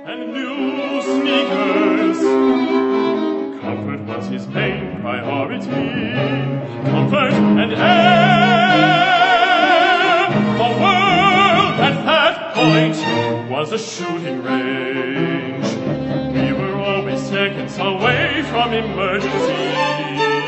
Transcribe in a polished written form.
and new sneakers. Comfort was his main priority. Comfort and air. The world at that point was a shooting range. We were always seconds away from emergency.